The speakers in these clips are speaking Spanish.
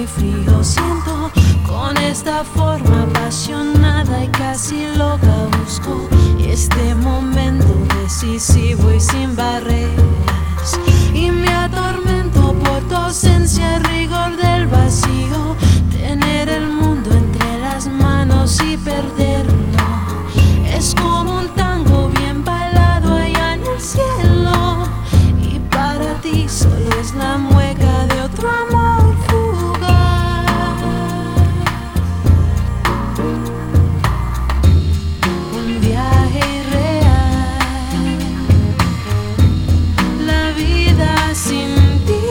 y frío siento. Con esta forma apasionada y casi loca busco este momento decisivo y sin barreras. Y me atormento por tu ausencia, el rigor del vacío. Tener el mundo entre las manos y perderlo es como un tango bien bailado allá en el cielo. Y para ti solo es la mueca de otro amor fugaz. Un viaje irreal, la vida sin ti.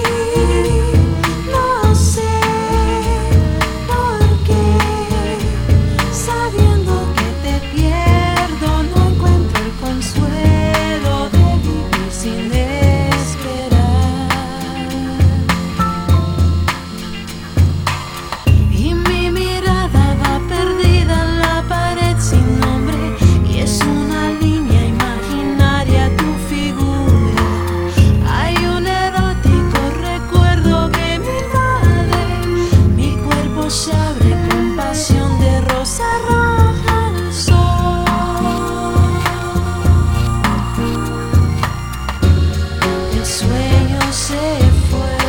No sé por qué, sabiendo que te pierdo, no encuentro el consuelo de vivir sin esperar. Y mi mirada va perdida en la pared sin nombre, y es una línea imaginaria tu figura. Hay un erótico recuerdo que me invade, mi cuerpo se abre con pasión de rosa roja al sol. El sueño se fue,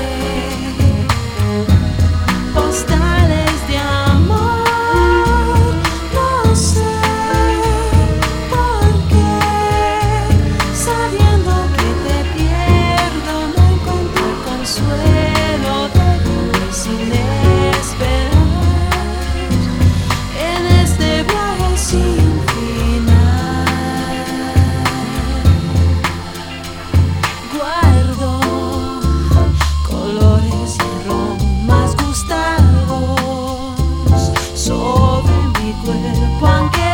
postales de amor. No sé por qué, sabiendo que te pierdo, no encuentro el consuelo de vivir sin esperar. En este viaje sin final, guardo colores y aromas gustados sobre mi cuerpo, aunque